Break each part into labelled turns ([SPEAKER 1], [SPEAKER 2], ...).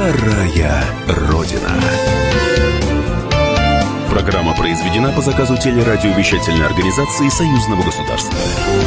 [SPEAKER 1] Вторая Родина. Программа произведена по заказу телерадиовещательной организации Союзного государства.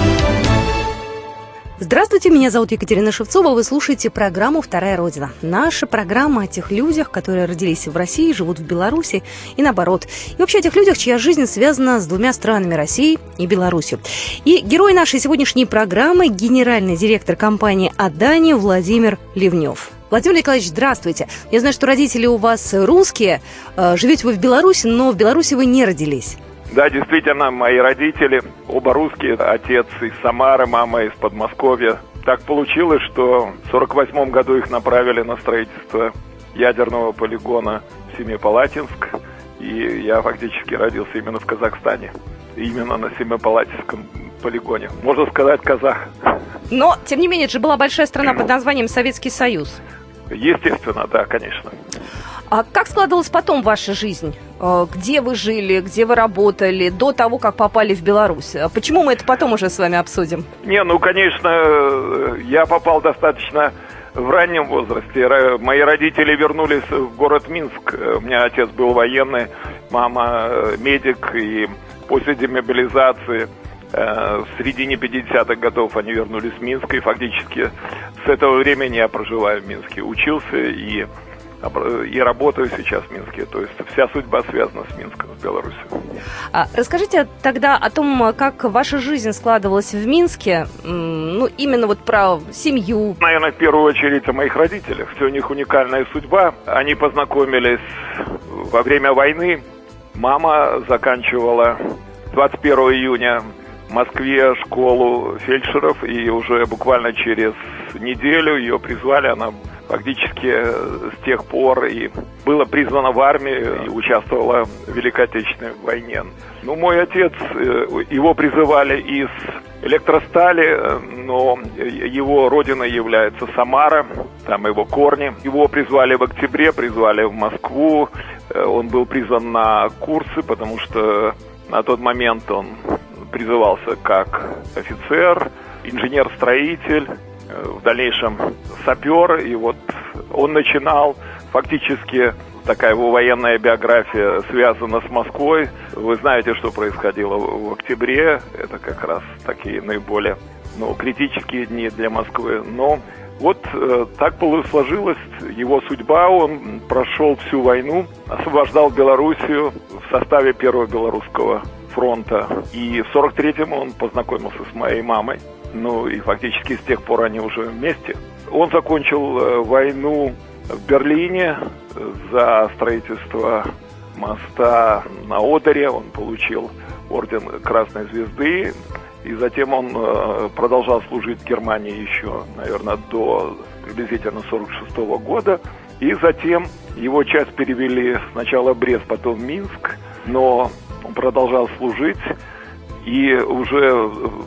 [SPEAKER 2] Здравствуйте, меня зовут Екатерина Шевцова, вы слушаете программу «Вторая Родина». Наша программа о тех людях, которые родились в России, живут в Беларуси и наоборот. И вообще о тех людях, чья жизнь связана с двумя странами – Россией и Беларусью. И герой нашей сегодняшней программы – генеральный директор компании «Адани» Владимир Ливнев. Владимир Николаевич, здравствуйте. Я знаю, что родители у вас русские, живете вы в Беларуси, но в Беларуси вы не родились.
[SPEAKER 3] Да, действительно, мои родители оба русские, отец из Самары, мама из Подмосковья. Так получилось, что в 1948 году их направили на строительство ядерного полигона в Семипалатинск, и я фактически родился именно в Казахстане, именно на Семипалатинском полигоне. Можно сказать, казах.
[SPEAKER 2] Но, тем не менее, это же была большая страна под названием Советский Союз.
[SPEAKER 3] Естественно, да, конечно.
[SPEAKER 2] А как складывалась потом ваша жизнь? Где вы жили, где вы работали до того, как попали в Беларусь? Почему мы это потом уже с вами обсудим?
[SPEAKER 3] Конечно, я попал достаточно в раннем возрасте. Мои родители вернулись в город Минск. У меня отец был военный, мама медик, и после демобилизации в середине 50-х годов они вернулись в Минск, и фактически с этого времени я проживаю в Минске. Учился и работаю сейчас в Минске. То есть вся судьба связана с Минском, с Беларусью.
[SPEAKER 2] Расскажите тогда о том, как ваша жизнь складывалась в Минске, именно вот про семью.
[SPEAKER 3] Наверное, в первую очередь о моих родителях. Все у них уникальная судьба. Они познакомились во время войны. Мама заканчивала 21 июня в Москве школу фельдшеров, и уже буквально через неделю ее призвали. Она фактически с тех пор и была призвана в армию и участвовала в Великой Отечественной войне. Мой отец, его призывали из Электростали, но его родиной является Самара, там его корни. Его призвали в октябре, призвали в Москву. Он был призван на курсы, потому что на тот момент он призывался как офицер, инженер-строитель, в дальнейшем сапер, и вот он начинал, фактически такая его военная биография связана с Москвой. Вы знаете, что происходило в октябре, это как раз такие наиболее критические дни для Москвы, но вот так сложилась его судьба. Он прошел всю войну, освобождал Белоруссию в составе Первого Белорусского фронта, и в 1943-м он познакомился с моей мамой. И фактически с тех пор они уже вместе. Он закончил войну в Берлине за строительство моста на Одере. Он получил орден Красной Звезды. И затем он продолжал служить в Германии еще, наверное, до приблизительно 1946 года. И затем его часть перевели сначала в Брест, потом в Минск. Но он продолжал служить. И уже в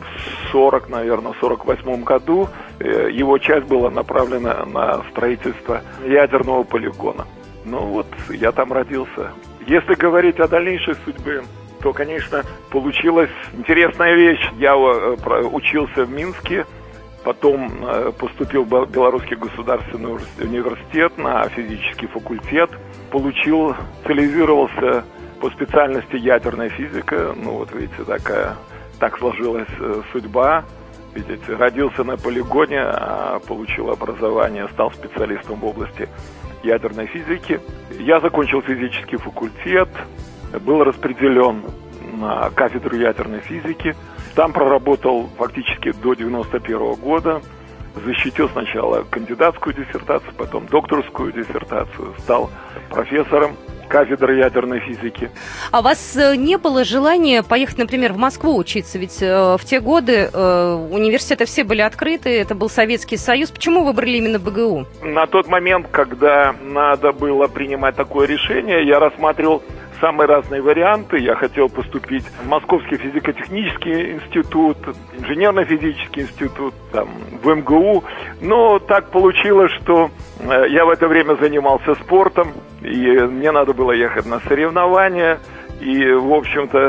[SPEAKER 3] 1948 году его часть была направлена на строительство ядерного полигона. Я там родился. Если говорить о дальнейшей судьбе, то, конечно, получилась интересная вещь. Я учился в Минске, потом поступил в Белорусский государственный университет на физический факультет, специализировался по специальности ядерная физика. Видите, так сложилась судьба. Видите, родился на полигоне, получил образование, стал специалистом в области ядерной физики. Я закончил физический факультет, был распределен на кафедру ядерной физики. Там проработал фактически до 1991 года. Защитил сначала кандидатскую диссертацию, потом докторскую диссертацию, стал профессором кафедры ядерной физики.
[SPEAKER 2] А у вас не было желания поехать, например, в Москву учиться? Ведь в те годы университеты все были открыты, это был Советский Союз. Почему выбрали именно БГУ?
[SPEAKER 3] На тот момент, когда надо было принимать такое решение, я рассматривал самые разные варианты. Я хотел поступить в Московский физико-технический институт, инженерно-физический институт, в МГУ. Но так получилось, что я в это время занимался спортом, и мне надо было ехать на соревнования. И, в общем-то,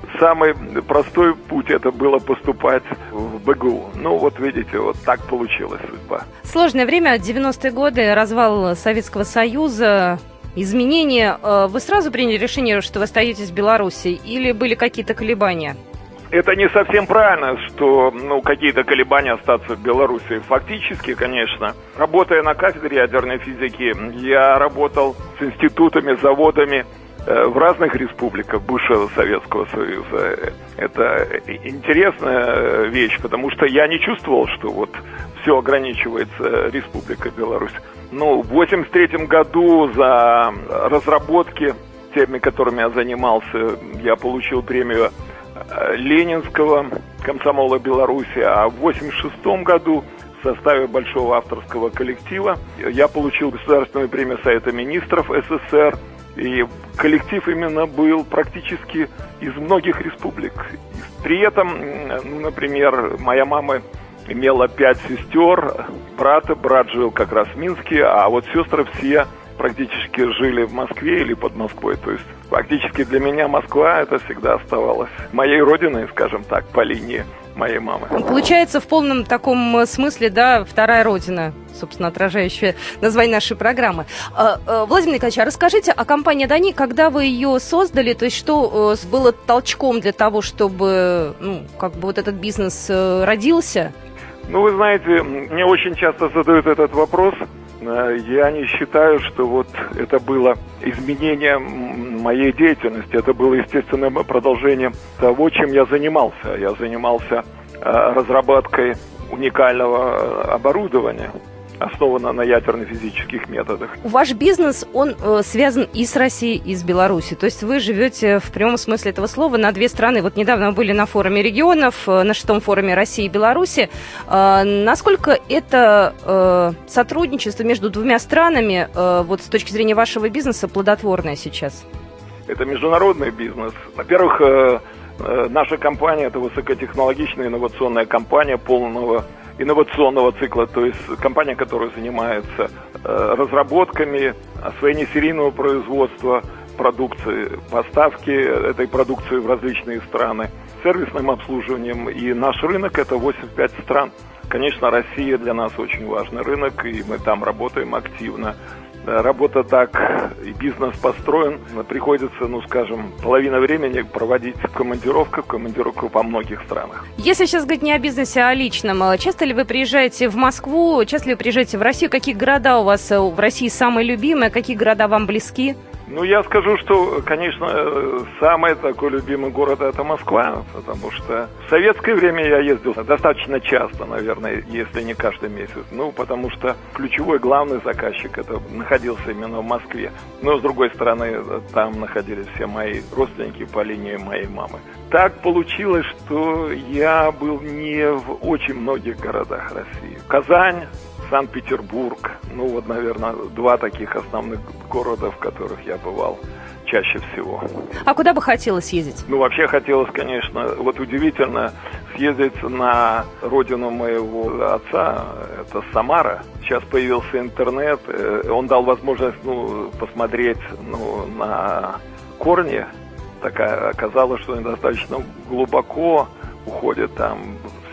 [SPEAKER 3] самый простой путь это было поступать в БГУ. Ну, вот видите, вот так получилась судьба.
[SPEAKER 2] Сложное время, 90-е годы, развал Советского Союза, изменения. Вы сразу приняли решение, что вы остаетесь в Беларуси, или были какие-то колебания?
[SPEAKER 3] Это не совсем правильно, что какие-то колебания остаться в Беларуси. Фактически, конечно, работая на кафедре ядерной физики, я работал с институтами, заводами в разных республиках бывшего Советского Союза. Это интересная вещь, потому что я не чувствовал, что вот все ограничивается Республикой Беларусь. Но в 1983 году за разработки, теми, которыми я занимался, я получил премию Ленинского комсомола Беларуси, а в 1986 году в составе большого авторского коллектива я получил государственную премию Совета министров СССР. И коллектив именно был практически из многих республик. При этом, например, моя мама имела 5 сестер, брат жил как раз в Минске, а вот сестры все практически жили в Москве или под Москвой. То есть фактически для меня Москва это всегда оставалась моей родиной, скажем так, по линии моей мамы.
[SPEAKER 2] Получается, в полном таком смысле, да, вторая родина, собственно, отражающая название нашей программы. Владимир Николаевич, а расскажите о компании «Дани», когда вы ее создали, то есть что было толчком для того, чтобы, вот этот бизнес родился?
[SPEAKER 3] Вы знаете, мне очень часто задают этот вопрос. Я не считаю, что вот это было изменение моей деятельности. Это было естественным продолжением того, чем я занимался. Я занимался разработкой уникального оборудования, основанного на ядерно-физических методах.
[SPEAKER 2] Ваш бизнес, он связан и с Россией, и с Беларусью. То есть вы живете в прямом смысле этого слова на две страны. Вот недавно мы были на форуме регионов, на 6-м форуме России и Беларуси. Насколько это сотрудничество между двумя странами, вот с точки зрения вашего бизнеса, плодотворное сейчас?
[SPEAKER 3] Это международный бизнес. Во-первых, наша компания – это высокотехнологичная инновационная компания полного инновационного цикла, то есть компания, которая занимается разработками, освоением серийного производства продукции, поставки этой продукции в различные страны, сервисным обслуживанием. И наш рынок – это 85 стран. Конечно, Россия для нас очень важный рынок, и мы там работаем активно. Работа так, и бизнес построен, приходится, половину времени проводить в командировку по многих странах.
[SPEAKER 2] Если сейчас говорить не о бизнесе, а о личном, часто ли вы приезжаете в Москву, часто ли вы приезжаете в Россию? Какие города у вас в России самые любимые, какие города вам близки?
[SPEAKER 3] Я скажу, что, конечно, самый такой любимый город – это Москва, потому что в советское время я ездил достаточно часто, наверное, если не каждый месяц. Потому что ключевой, главный заказчик это находился именно в Москве. Но, с другой стороны, там находились все мои родственники по линии моей мамы. Так получилось, что я был не в очень многих городах России. Казань, Санкт-Петербург, наверное, два таких основных города, в которых я бывал чаще всего.
[SPEAKER 2] А куда бы хотелось ездить?
[SPEAKER 3] Вообще хотелось, конечно, удивительно съездить на родину моего отца, это Самара. Сейчас появился интернет, он дал возможность, посмотреть, на корни. Такая оказалось, что они достаточно глубоко уходят там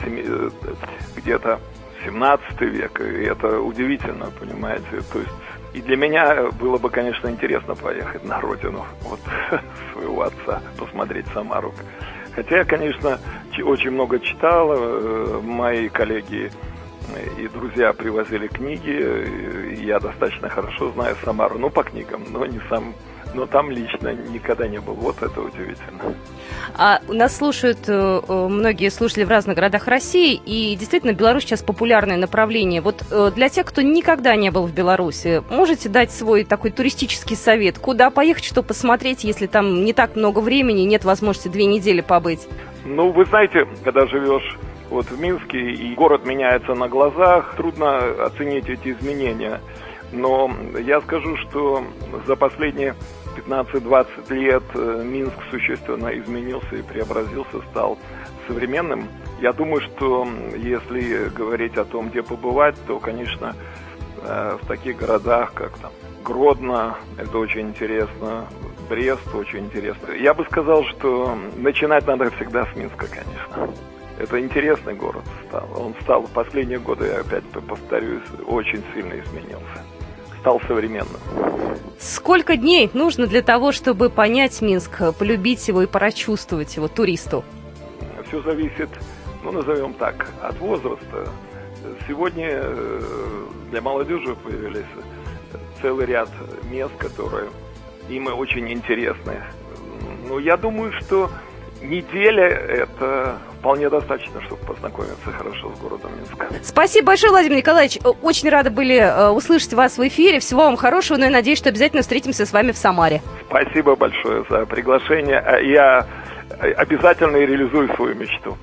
[SPEAKER 3] где-то 17 век, и это удивительно, понимаете, то есть и для меня было бы, конечно, интересно поехать на родину своего отца, посмотреть Самару. Хотя я, конечно, очень много читал, мои коллеги и друзья привозили книги, и я достаточно хорошо знаю Самару, по книгам, но там лично никогда не был. Вот это удивительно.
[SPEAKER 2] Нас слушают многие слушатели в разных городах России, и действительно Беларусь сейчас популярное направление. Вот для тех, кто никогда не был в Беларуси, можете дать свой такой туристический совет? Куда поехать, что посмотреть, если там не так много времени, нет возможности 2 недели побыть?
[SPEAKER 3] Вы знаете, когда живешь в Минске, и город меняется на глазах, трудно оценить эти изменения. Но я скажу, что за последние 15-20 лет Минск существенно изменился и преобразился, стал современным. Я думаю, что если говорить о том, где побывать, то, конечно, в таких городах, как Гродно, это очень интересно, Брест очень интересно. Я бы сказал, что начинать надо всегда с Минска, конечно. Это интересный город стал. Он стал в последние годы, я опять повторюсь, очень сильно изменился. Стал современным.
[SPEAKER 2] Сколько дней нужно для того, чтобы понять Минск, полюбить его и прочувствовать его туристу?
[SPEAKER 3] Все зависит, назовем так, от возраста. Сегодня для молодежи появились целый ряд мест, которые им очень интересны. Я думаю, что неделя – это вполне достаточно, чтобы познакомиться хорошо с городом Минск.
[SPEAKER 2] Спасибо большое, Владимир Николаевич. Очень рада были услышать вас в эфире. Всего вам хорошего, и надеюсь, что обязательно встретимся с вами в Самаре.
[SPEAKER 3] Спасибо большое за приглашение. Я обязательно реализую свою мечту.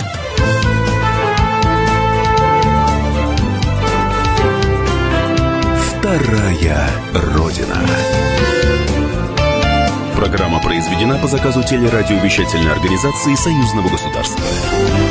[SPEAKER 1] Вторая Родина. Программа произведена по заказу телерадиовещательной организации Союзного государства.